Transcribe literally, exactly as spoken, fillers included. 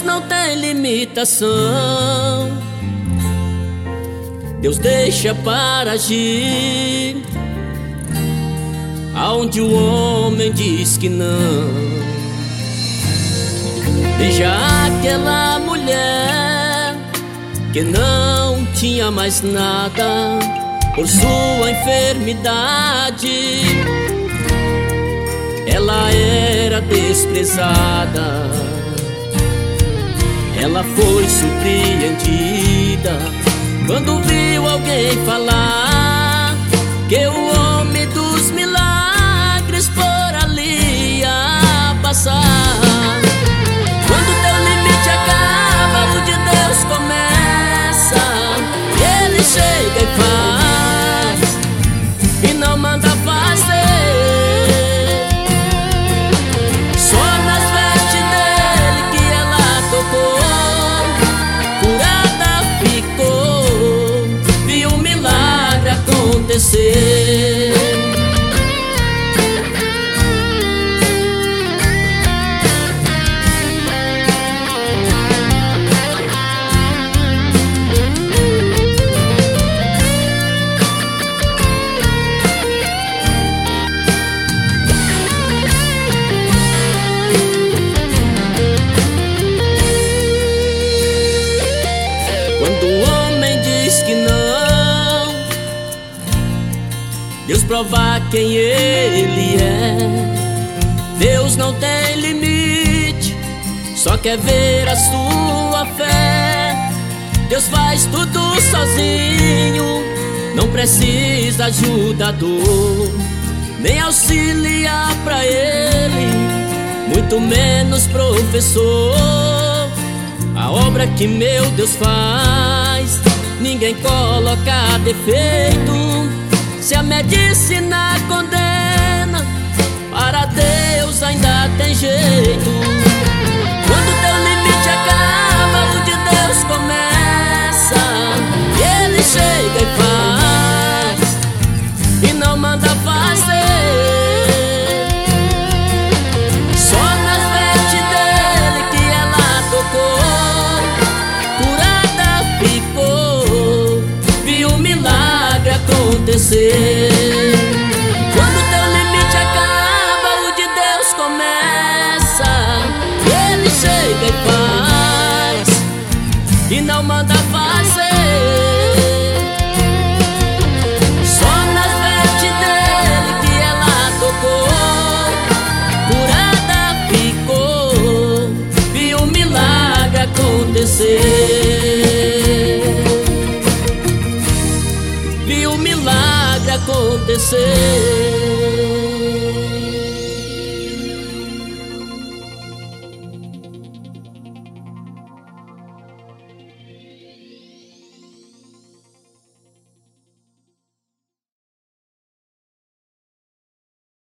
Deus não tem limitação. Deus deixa para agir aonde o homem diz que não. Veja aquela mulher que não tinha mais nada por sua enfermidade. Ela era desprezada, ela foi surpreendida quando viu alguém falar que o homem dos milagres por ali ia passar. Quando teu limite acaba, o de Deus começa. Ele chega e faz e não manda fazer. Só nas vestes dele que ela tocou, curada ficou, viu um milagre acontecer. Deus prova quem Ele é. Deus não tem limite, só quer ver a sua fé. Deus faz tudo sozinho, não precisa ajudador, nem auxiliar pra Ele, muito menos professor. A obra que meu Deus faz, ninguém coloca defeito. Se a medicina condena, para Deus ainda tem jeito. Quando teu limite acaba, o de Deus começa. Ele chega e faz e não manda fazer. Só nas vestes dele que ela tocou, curada ficou, viu um milagre acontecer. Quando teu limite acaba, o de Deus começa. Ele chega e faz e não manda fazer. Só nas vestes dele que ela tocou, curada ficou, viu um milagre acontecer. Viu um milagre acontecer.